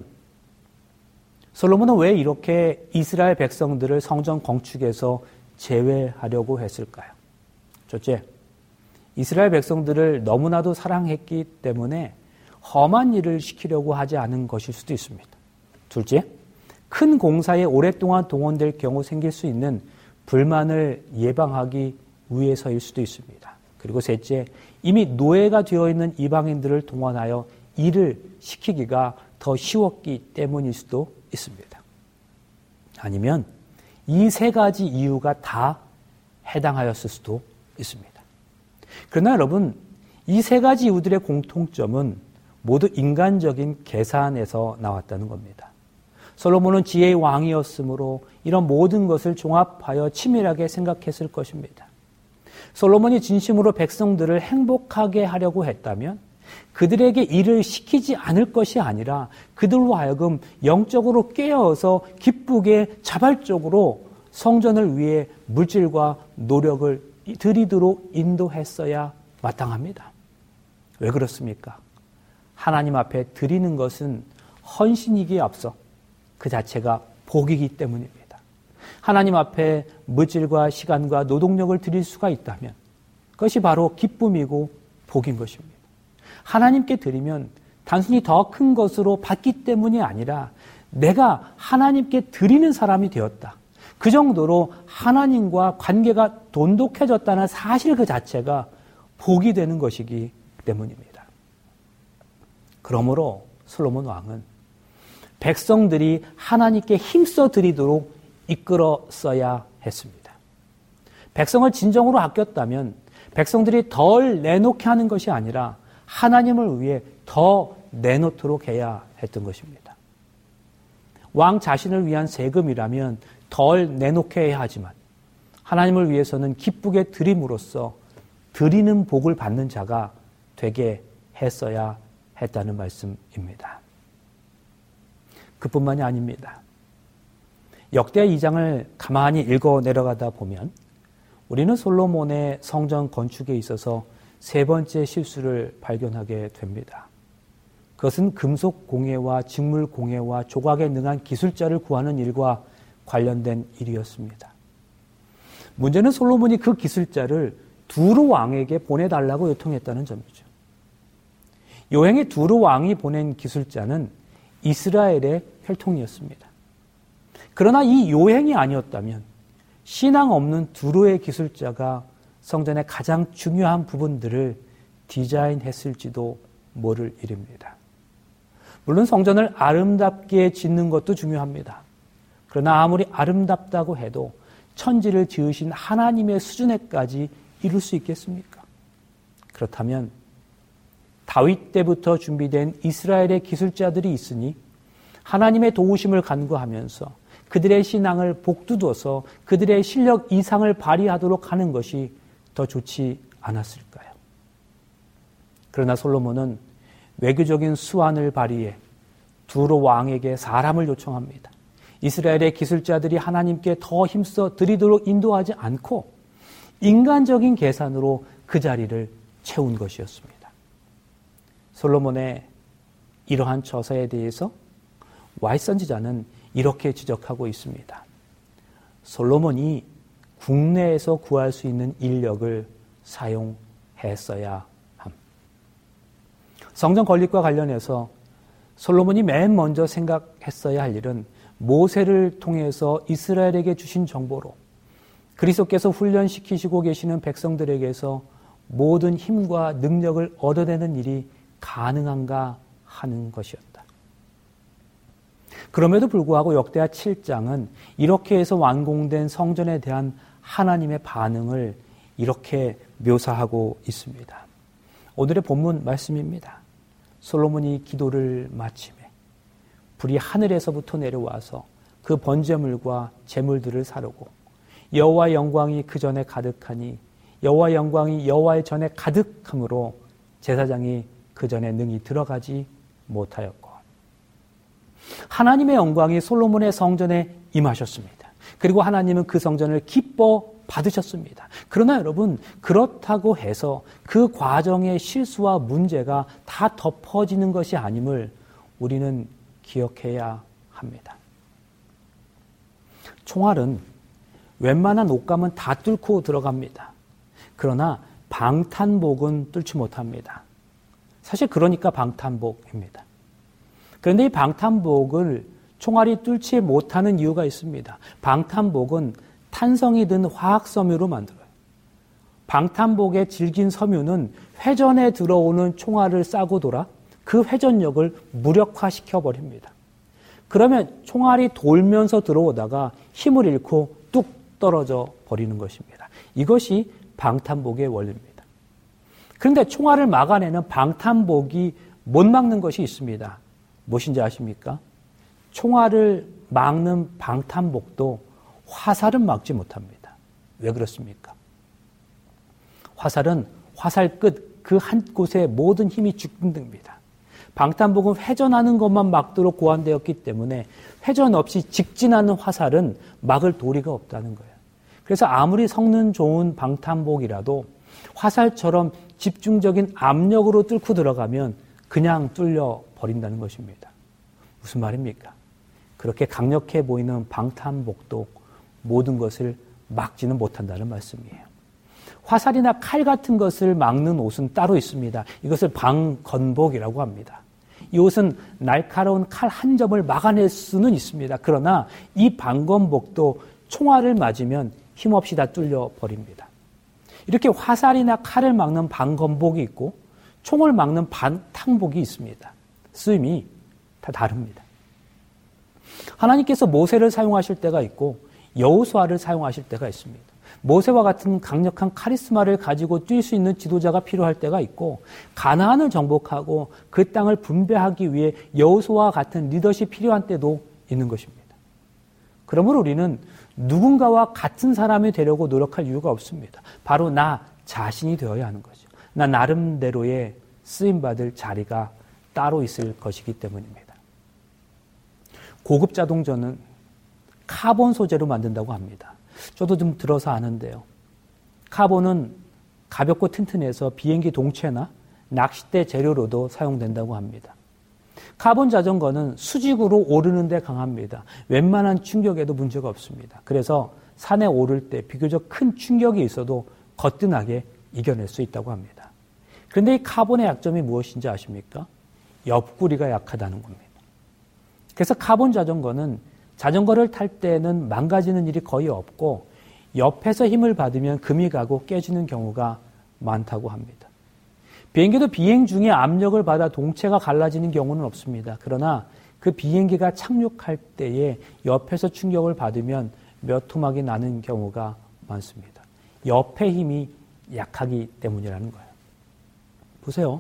솔로몬은 왜 이렇게 이스라엘 백성들을 성전 건축에서 제외하려고 했을까요? 첫째, 이스라엘 백성들을 너무나도 사랑했기 때문에 험한 일을 시키려고 하지 않은 것일 수도 있습니다. 둘째, 큰 공사에 오랫동안 동원될 경우 생길 수 있는 불만을 예방하기 위해서일 수도 있습니다. 그리고 셋째, 이미 노예가 되어 있는 이방인들을 동원하여 일을 시키기가 더 쉬웠기 때문일 수도 있습니다. 아니면 이 세 가지 이유가 다 해당하였을 수도 있습니다. 그러나 여러분, 이 세 가지 이유들의 공통점은 모두 인간적인 계산에서 나왔다는 겁니다. 솔로몬은 지혜의 왕이었으므로 이런 모든 것을 종합하여 치밀하게 생각했을 것입니다. 솔로몬이 진심으로 백성들을 행복하게 하려고 했다면 그들에게 일을 시키지 않을 것이 아니라 그들로 하여금 영적으로 깨어서 기쁘게 자발적으로 성전을 위해 물질과 노력을 들이도록 인도했어야 마땅합니다. 왜 그렇습니까? 하나님 앞에 드리는 것은 헌신이기에 앞서 그 자체가 복이기 때문입니다. 하나님 앞에 물질과 시간과 노동력을 드릴 수가 있다면 그것이 바로 기쁨이고 복인 것입니다. 하나님께 드리면 단순히 더 큰 것으로 받기 때문이 아니라 내가 하나님께 드리는 사람이 되었다. 그 정도로 하나님과 관계가 돈독해졌다는 사실 그 자체가 복이 되는 것이기 때문입니다. 그러므로 솔로몬 왕은 백성들이 하나님께 힘써 드리도록 이끌었어야 했습니다. 백성을 진정으로 아꼈다면 백성들이 덜 내놓게 하는 것이 아니라 하나님을 위해 더 내놓도록 해야 했던 것입니다. 왕 자신을 위한 세금이라면 덜 내놓게 해야 하지만 하나님을 위해서는 기쁘게 드림으로써 드리는 복을 받는 자가 되게 했어야 했다는 말씀입니다. 그뿐만이 아닙니다. 역대 2장을 가만히 읽어 내려가다 보면 우리는 솔로몬의 성전 건축에 있어서 세 번째 실수를 발견하게 됩니다. 그것은 금속 공예와 직물 공예와 조각에 능한 기술자를 구하는 일과 관련된 일이었습니다. 문제는 솔로몬이 그 기술자를 두루 왕에게 보내달라고 요청했다는 점이죠. 요행의 두루 왕이 보낸 기술자는 이스라엘의 혈통이었습니다. 그러나 이 요행이 아니었다면 신앙 없는 두루의 기술자가 성전의 가장 중요한 부분들을 디자인했을지도 모를 일입니다. 물론 성전을 아름답게 짓는 것도 중요합니다. 그러나 아무리 아름답다고 해도 천지를 지으신 하나님의 수준에까지 이룰 수 있겠습니까? 그렇다면 다윗 때부터 준비된 이스라엘의 기술자들이 있으니 하나님의 도우심을 간구하면서 그들의 신앙을 복두둬서 그들의 실력 이상을 발휘하도록 하는 것이 더 좋지 않았을까요? 그러나 솔로몬은 외교적인 수완을 발휘해 두루 왕에게 사람을 요청합니다. 이스라엘의 기술자들이 하나님께 더 힘써 드리도록 인도하지 않고 인간적인 계산으로 그 자리를 채운 것이었습니다. 솔로몬의 이러한 처사에 대해서 와이트 선지자는 이렇게 지적하고 있습니다. 솔로몬이 국내에서 구할 수 있는 인력을 사용했어야 함. 성전 건립과 관련해서 솔로몬이 맨 먼저 생각했어야 할 일은 모세를 통해서 이스라엘에게 주신 정보로 그리스도께서 훈련시키시고 계시는 백성들에게서 모든 힘과 능력을 얻어내는 일이 가능한가 하는 것이었다. 그럼에도 불구하고 역대하 7장은 이렇게 해서 완공된 성전에 대한 하나님의 반응을 이렇게 묘사하고 있습니다. 오늘의 본문 말씀입니다. 솔로몬이 기도를 마치매 불이 하늘에서부터 내려와서 그 번제물과 제물들을 사르고 여호와의 영광이 그 전에 가득하니 여호와의 영광이 여호와의 전에 가득함으로 제사장이 그 전에 능히 들어가지 못하였고, 하나님의 영광이 솔로몬의 성전에 임하셨습니다. 그리고 하나님은 그 성전을 기뻐 받으셨습니다. 그러나 여러분, 그렇다고 해서 그 과정의 실수와 문제가 다 덮어지는 것이 아님을 우리는 기억해야 합니다. 총알은 웬만한 옷감은 다 뚫고 들어갑니다. 그러나 방탄복은 뚫지 못합니다. 사실 그러니까 방탄복입니다. 그런데 이 방탄복을 총알이 뚫지 못하는 이유가 있습니다. 방탄복은 탄성이 든 화학섬유로 만들어요. 방탄복의 질긴 섬유는 회전에 들어오는 총알을 싸고 돌아 그 회전력을 무력화시켜 버립니다. 그러면 총알이 돌면서 들어오다가 힘을 잃고 뚝 떨어져 버리는 것입니다. 이것이 방탄복의 원리입니다. 그런데 총알을 막아내는 방탄복이 못 막는 것이 있습니다. 무엇인지 아십니까? 총알을 막는 방탄복도 화살은 막지 못합니다. 왜 그렇습니까? 화살은 화살 끝 그 한 곳에 모든 힘이 집중됩니다. 방탄복은 회전하는 것만 막도록 고안되었기 때문에 회전 없이 직진하는 화살은 막을 도리가 없다는 거예요. 그래서 아무리 성능 좋은 방탄복이라도 화살처럼 집중적인 압력으로 뚫고 들어가면 그냥 뚫려 버린다는 것입니다. 무슨 말입니까? 그렇게 강력해 보이는 방탄복도 모든 것을 막지는 못한다는 말씀이에요. 화살이나 칼 같은 것을 막는 옷은 따로 있습니다. 이것을 방건복이라고 합니다. 이 옷은 날카로운 칼 한 점을 막아낼 수는 있습니다. 그러나 이 방건복도 총알을 맞으면 힘없이 다 뚫려 버립니다. 이렇게 화살이나 칼을 막는 방건복이 있고 총을 막는 방탄복이 있습니다. 쓰임이 다 다릅니다. 하나님께서 모세를 사용하실 때가 있고 여호수아를 사용하실 때가 있습니다. 모세와 같은 강력한 카리스마를 가지고 뛸 수 있는 지도자가 필요할 때가 있고, 가나안을 정복하고 그 땅을 분배하기 위해 여호수아와 같은 리더십이 필요한 때도 있는 것입니다. 그러므로 우리는 누군가와 같은 사람이 되려고 노력할 이유가 없습니다. 바로 나 자신이 되어야 하는 거죠. 나 나름대로의 쓰임받을 자리가 따로 있을 것이기 때문입니다. 고급 자동차는 카본 소재로 만든다고 합니다. 저도 좀 들어서 아는데요. 카본은 가볍고 튼튼해서 비행기 동체나 낚싯대 재료로도 사용된다고 합니다. 카본 자전거는 수직으로 오르는 데 강합니다. 웬만한 충격에도 문제가 없습니다. 그래서 산에 오를 때 비교적 큰 충격이 있어도 거뜬하게 이겨낼 수 있다고 합니다. 그런데 이 카본의 약점이 무엇인지 아십니까? 옆구리가 약하다는 겁니다. 그래서 카본 자전거는 자전거를 탈 때는 망가지는 일이 거의 없고 옆에서 힘을 받으면 금이 가고 깨지는 경우가 많다고 합니다. 비행기도 비행 중에 압력을 받아 동체가 갈라지는 경우는 없습니다. 그러나 그 비행기가 착륙할 때에 옆에서 충격을 받으면 몇 토막이 나는 경우가 많습니다. 옆의 힘이 약하기 때문이라는 거예요. 보세요.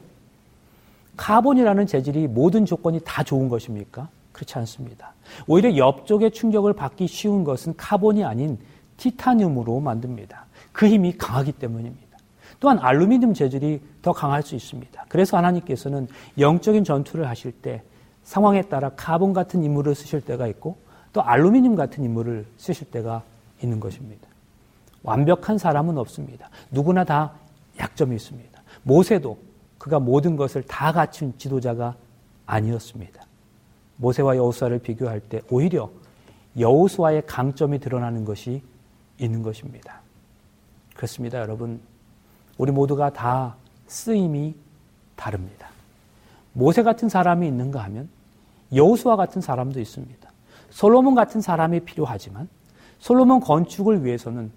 카본이라는 재질이 모든 조건이 다 좋은 것입니까? 그렇지 않습니다. 오히려 옆쪽의 충격을 받기 쉬운 것은 카본이 아닌 티타늄으로 만듭니다. 그 힘이 강하기 때문입니다. 또한 알루미늄 재질이 더 강할 수 있습니다. 그래서 하나님께서는 영적인 전투를 하실 때 상황에 따라 카본 같은 인물을 쓰실 때가 있고 또 알루미늄 같은 인물을 쓰실 때가 있는 것입니다. 완벽한 사람은 없습니다. 누구나 다 약점이 있습니다. 모세도 그가 모든 것을 다 갖춘 지도자가 아니었습니다. 모세와 여호수아를 비교할 때 오히려 여호수아의 강점이 드러나는 것이 있는 것입니다. 그렇습니다, 여러분. 우리 모두가 다 쓰임이 다릅니다. 모세 같은 사람이 있는가 하면 여호수아 같은 사람도 있습니다. 솔로몬 같은 사람이 필요하지만 솔로몬 건축을 위해서는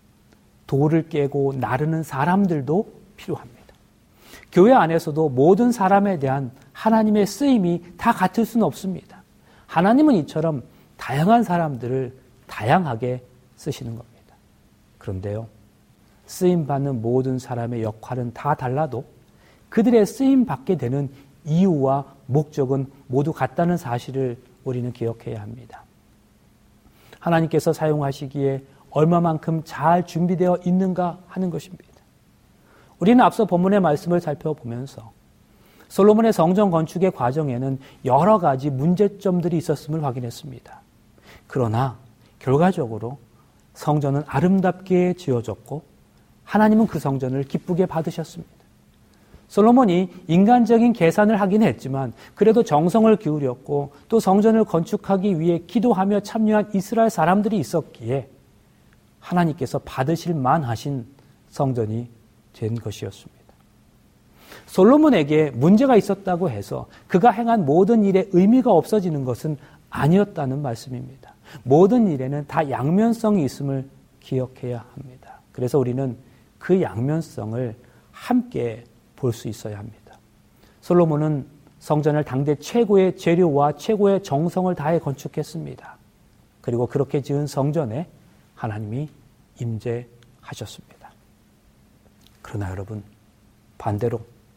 돌을 깨고 나르는 사람들도 필요합니다. 교회 안에서도 모든 사람에 대한 하나님의 쓰임이 다 같을 수는 없습니다. 하나님은 이처럼 다양한 사람들을 다양하게 쓰시는 겁니다. 그런데요, 쓰임받는 모든 사람의 역할은 다 달라도 그들의 쓰임받게 되는 이유와 목적은 모두 같다는 사실을 우리는 기억해야 합니다. 하나님께서 사용하시기에 얼마만큼 잘 준비되어 있는가 하는 것입니다. 우리는 앞서 본문의 말씀을 살펴보면서 솔로몬의 성전 건축의 과정에는 여러 가지 문제점들이 있었음을 확인했습니다. 그러나 결과적으로 성전은 아름답게 지어졌고 하나님은 그 성전을 기쁘게 받으셨습니다. 솔로몬이 인간적인 계산을 하긴 했지만 그래도 정성을 기울였고 또 성전을 건축하기 위해 기도하며 참여한 이스라엘 사람들이 있었기에 하나님께서 받으실 만하신 성전이 된 것이었습니다. 솔로몬에게 문제가 있었다고 해서 그가 행한 모든 일에 의미가 없어지는 것은 아니었다는 말씀입니다. 모든 일에는 다 양면성이 있음을 기억해야 합니다. 그래서 우리는 그 양면성을 함께 볼 수 있어야 합니다. 솔로몬은 성전을 당대 최고의 재료와 최고의 정성을 다해 건축했습니다. 그리고 그렇게 지은 성전에 하나님이 임재하셨습니다. 그러나 여러분, 반대로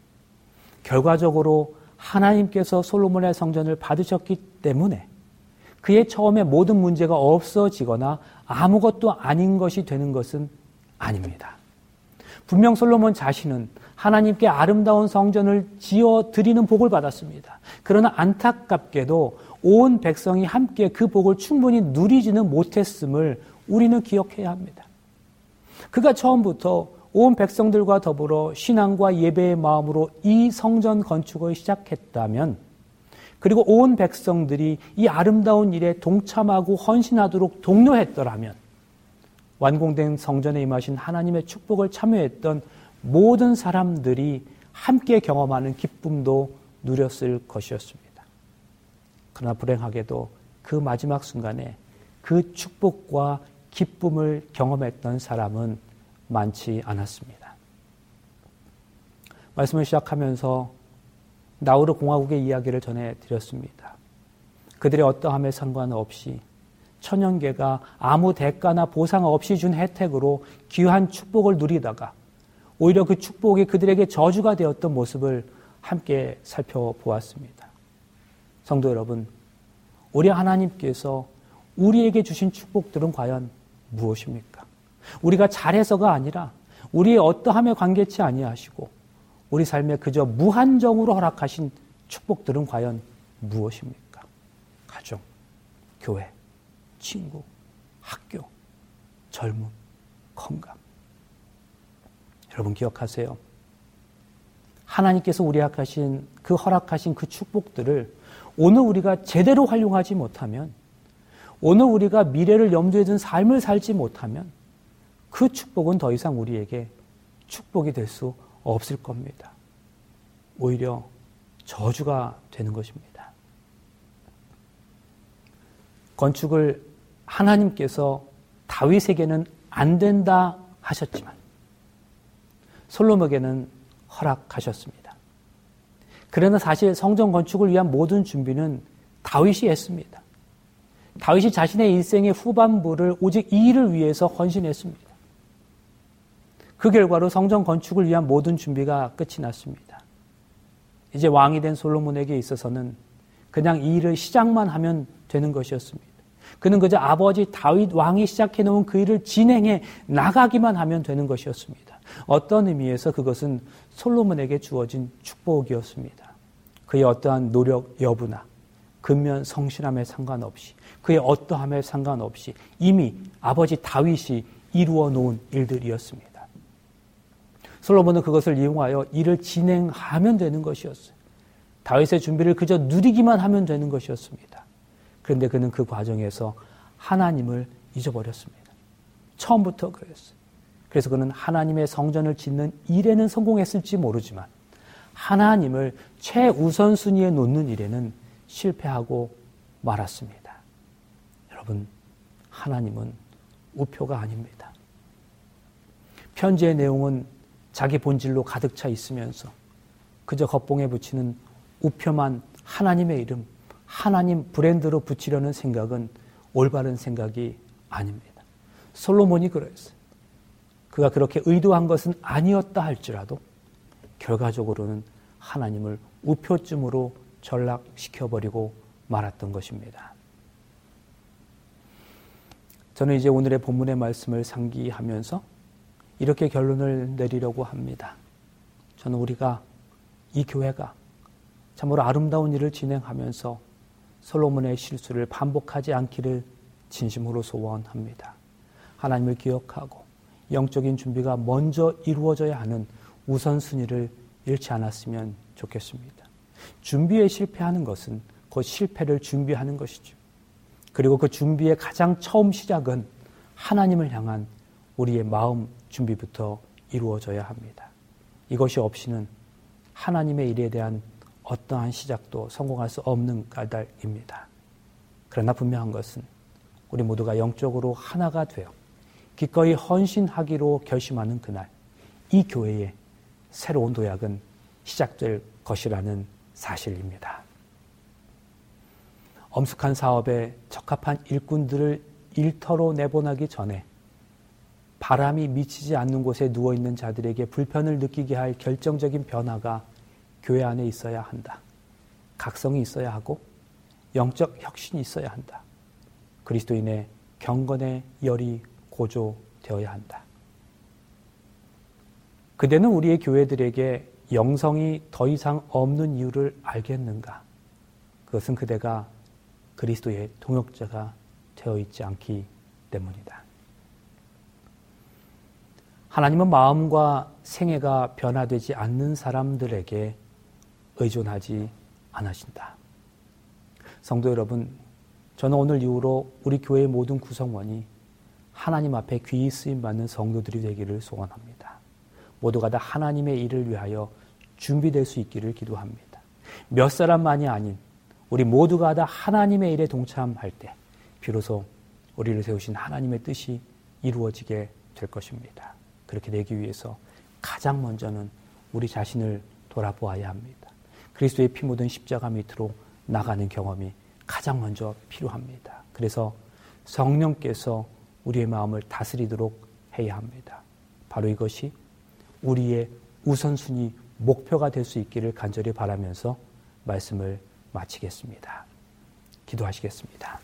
결과적으로 하나님께서 솔로몬의 성전을 받으셨기 때문에 그의 처음에 모든 문제가 없어지거나 아무것도 아닌 것이 되는 것은 아닙니다. 분명 솔로몬 자신은 하나님께 아름다운 성전을 지어 드리는 복을 받았습니다. 그러나 안타깝게도 온 백성이 함께 그 복을 충분히 누리지는 못했음을 우리는 기억해야 합니다. 그가 처음부터 온 백성들과 더불어 신앙과 예배의 마음으로 이 성전 건축을 시작했다면, 그리고 온 백성들이 이 아름다운 일에 동참하고 헌신하도록 독려했더라면 완공된 성전에 임하신 하나님의 축복을 참여했던 모든 사람들이 함께 경험하는 기쁨도 누렸을 것이었습니다. 그러나 불행하게도 그 마지막 순간에 그 축복과 기쁨을 경험했던 사람은 많지 않았습니다. 말씀을 시작하면서 나우르 공화국의 이야기를 전해드렸습니다. 그들의 어떠함에 상관없이 천연계가 아무 대가나 보상 없이 준 혜택으로 귀한 축복을 누리다가 오히려 그 축복이 그들에게 저주가 되었던 모습을 함께 살펴보았습니다. 성도 여러분, 우리 하나님께서 우리에게 주신 축복들은 과연 무엇입니까? 우리가 잘해서가 아니라 우리의 어떠함에 관계치 아니하시고 우리 삶에 그저 무한정으로 허락하신 축복들은 과연 무엇입니까? 가정, 교회, 친구, 학교, 젊음, 건강. 여러분 기억하세요. 하나님께서 우리에게 허락하신 그 축복들을 오늘 우리가 제대로 활용하지 못하면, 오늘 우리가 미래를 염두에 둔 삶을 살지 못하면 그 축복은 더 이상 우리에게 축복이 될 수 없을 겁니다. 오히려 저주가 되는 것입니다. 건축을 하나님께서 다윗에게는 안 된다 하셨지만 솔로몬에게는 허락하셨습니다. 그러나 사실 성전 건축을 위한 모든 준비는 다윗이 했습니다. 다윗이 자신의 일생의 후반부를 오직 이 일을 위해서 헌신했습니다. 그 결과로 성전 건축을 위한 모든 준비가 끝이 났습니다. 이제 왕이 된 솔로몬에게 있어서는 그냥 이 일을 시작만 하면 되는 것이었습니다. 그는 그저 아버지 다윗 왕이 시작해놓은 그 일을 진행해 나가기만 하면 되는 것이었습니다. 어떤 의미에서 그것은 솔로몬에게 주어진 축복이었습니다. 그의 어떠한 노력 여부나 근면 성실함에 상관없이, 그의 어떠함에 상관없이 이미 아버지 다윗이 이루어 놓은 일들이었습니다. 솔로몬은 그것을 이용하여 일을 진행하면 되는 것이었어요. 다윗의 준비를 그저 누리기만 하면 되는 것이었습니다. 그런데 그는 그 과정에서 하나님을 잊어버렸습니다. 처음부터 그랬어요. 그래서 그는 하나님의 성전을 짓는 일에는 성공했을지 모르지만 하나님을 최우선순위에 놓는 일에는 실패하고 말았습니다. 여러분, 하나님은 우표가 아닙니다. 편지의 내용은 자기 본질로 가득 차 있으면서 그저 겉봉에 붙이는 우표만 하나님의 이름, 하나님 브랜드로 붙이려는 생각은 올바른 생각이 아닙니다. 솔로몬이 그랬어요. 그가 그렇게 의도한 것은 아니었다 할지라도 결과적으로는 하나님을 우표쯤으로 전락시켜버리고 말았던 것입니다. 저는 이제 오늘의 본문의 말씀을 상기하면서 이렇게 결론을 내리려고 합니다. 저는 우리가 이 교회가 참으로 아름다운 일을 진행하면서 솔로몬의 실수를 반복하지 않기를 진심으로 소원합니다. 하나님을 기억하고 영적인 준비가 먼저 이루어져야 하는 우선순위를 잃지 않았으면 좋겠습니다. 준비에 실패하는 것은 그 실패를 준비하는 것이죠. 그리고 그 준비의 가장 처음 시작은 하나님을 향한 우리의 마음 준비부터 이루어져야 합니다. 이것이 없이는 하나님의 일에 대한 어떠한 시작도 성공할 수 없는 까닭입니다. 그러나 분명한 것은 우리 모두가 영적으로 하나가 되어 기꺼이 헌신하기로 결심하는 그날, 이 교회의 새로운 도약은 시작될 것이라는 사실입니다. 엄숙한 사업에 적합한 일꾼들을 일터로 내보내기 전에 바람이 미치지 않는 곳에 누워있는 자들에게 불편을 느끼게 할 결정적인 변화가 교회 안에 있어야 한다. 각성이 있어야 하고 영적 혁신이 있어야 한다. 그리스도인의 경건의 열이 고조되어야 한다. 그대는 우리의 교회들에게 영성이 더 이상 없는 이유를 알겠는가? 그것은 그대가 그리스도의 동역자가 되어 있지 않기 때문이다. 하나님은 마음과 생애가 변화되지 않는 사람들에게 의존하지 않으신다. 성도 여러분, 저는 오늘 이후로 우리 교회의 모든 구성원이 하나님 앞에 귀히 쓰임받는 성도들이 되기를 소원합니다. 모두가 다 하나님의 일을 위하여 준비될 수 있기를 기도합니다. 몇 사람만이 아닌 우리 모두가 다 하나님의 일에 동참할 때 비로소 우리를 세우신 하나님의 뜻이 이루어지게 될 것입니다. 그렇게 되기 위해서 가장 먼저는 우리 자신을 돌아보아야 합니다. 그리스도의 피 묻은 십자가 밑으로 나가는 경험이 가장 먼저 필요합니다. 그래서 성령께서 우리의 마음을 다스리도록 해야 합니다. 바로 이것이 우리의 우선순위 목표가 될 수 있기를 간절히 바라면서 말씀을 마치겠습니다. 기도하시겠습니다.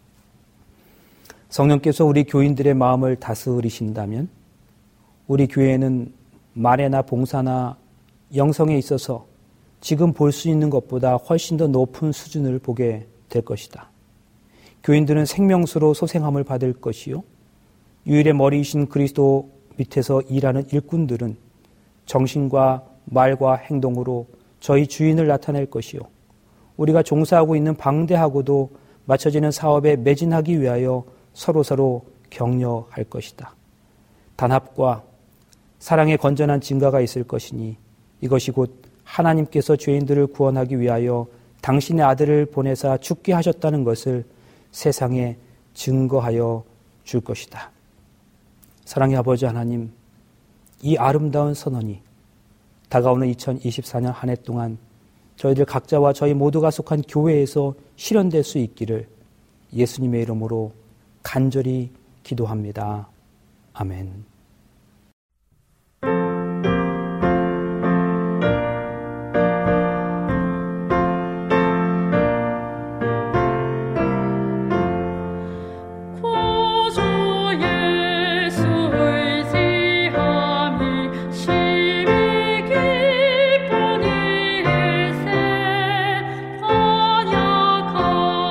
성령께서 우리 교인들의 마음을 다스리신다면 우리 교회는 말에나 봉사나 영성에 있어서 지금 볼 수 있는 것보다 훨씬 더 높은 수준을 보게 될 것이다. 교인들은 생명수로 소생함을 받을 것이요. 유일의 머리이신 그리스도 밑에서 일하는 일꾼들은 정신과 말과 행동으로 저희 주인을 나타낼 것이요. 우리가 종사하고 있는 방대하고도 맞춰지는 사업에 매진하기 위하여 서로서로 격려할 것이다. 단합과 사랑의 건전한 증가가 있을 것이니 이것이 곧 하나님께서 죄인들을 구원하기 위하여 당신의 아들을 보내사 죽게 하셨다는 것을 세상에 증거하여 줄 것이다. 사랑의 아버지 하나님, 이 아름다운 선언이 다가오는 2024년 한 해 동안 저희들 각자와 저희 모두가 속한 교회에서 실현될 수 있기를 예수님의 이름으로 간절히 기도합니다. 아멘.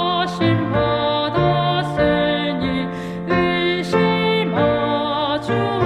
주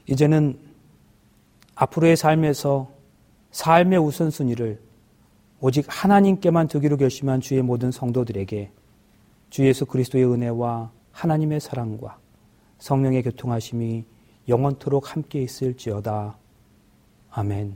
이제는 앞으로의 삶에서 삶의 우선순위를 오직 하나님께만 두기로 결심한 주의 모든 성도들에게 주 예수 그리스도의 은혜와 하나님의 사랑과 성령의 교통하심이 영원토록 함께 있을지어다. 아멘.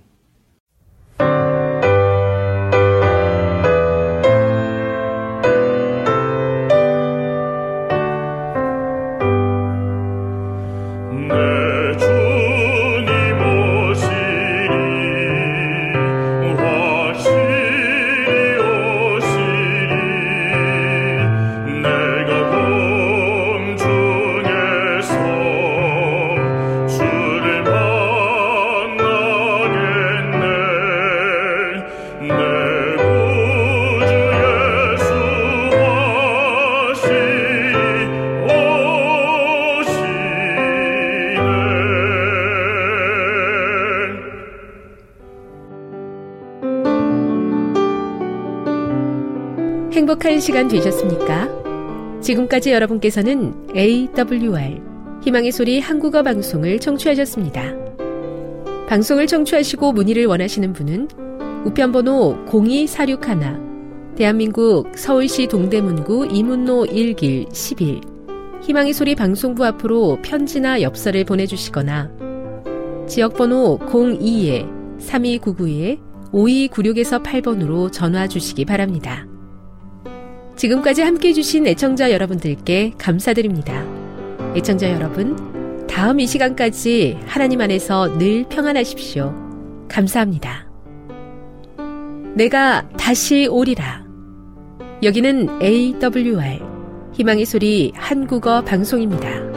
행복한 시간 되셨습니까? 지금까지 여러분께서는 AWR 희망의 소리 한국어 방송을 청취하셨습니다. 방송을 청취하시고 문의를 원하시는 분은 우편번호 02461 대한민국 서울시 동대문구 이문로 1길 11 희망의 소리 방송부 앞으로 편지나 엽서를 보내주시거나 지역번호 02-3299-5296에서 8번으로 전화 주시기 바랍니다. 지금까지 함께해 주신 애청자 여러분들께 감사드립니다. 애청자 여러분, 다음 이 시간까지 하나님 안에서 늘 평안하십시오. 감사합니다. 내가 다시 오리라. 여기는 AWR 희망의 소리 한국어 방송입니다.